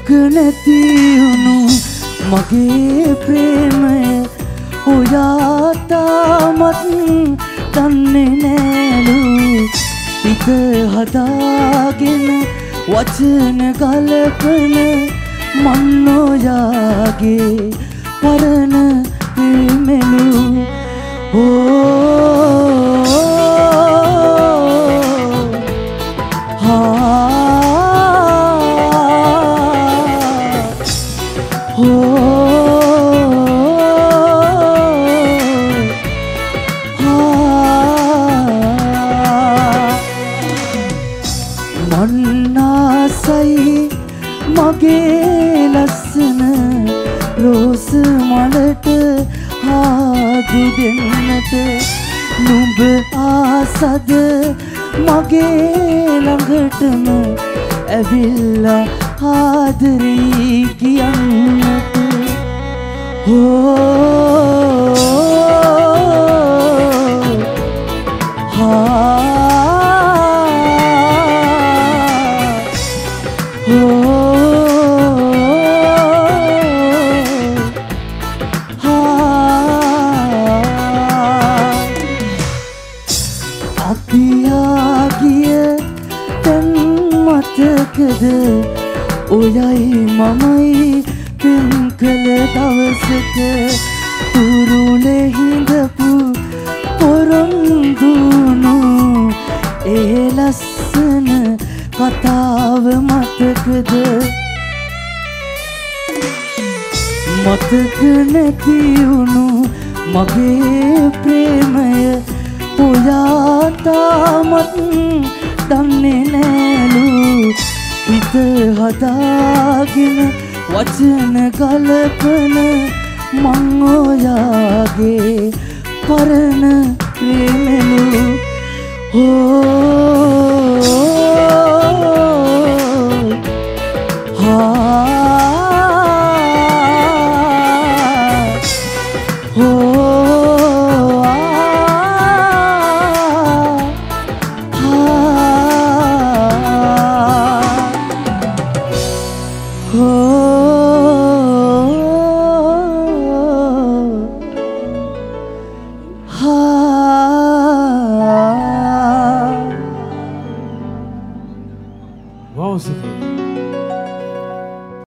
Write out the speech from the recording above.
නැති වුණු මගේ ප්‍රේමය ඔයා තාමත් දන්නේ නෑලු හිත හදාගෙන වචන ගලපන මන් ඔයාගේ පරණ ප්‍රේමලු මන්නාසයි මගේ ලස්සන රෝස මලට ආදු දෙන්නට නුඹ ආසද මගේ ළඟටම ඇවිල්ලා ආදරී කියන්නට අපියාගිය තැන් මතකද ඔයයි මමයි පෙන් කළ දවසක තුරුලේ හිඳපු පොරොන්දුනු ඒ ලස්සන කතාව මතකද මතක නැති වුණු මගේ ප්‍රේමය ඔයා තාමත් දන්නේ නෑලු හිත හදාගෙන වචන ගලපන මං ඔයාගේ පරණ ප්‍රේමලු Wow, Sophie.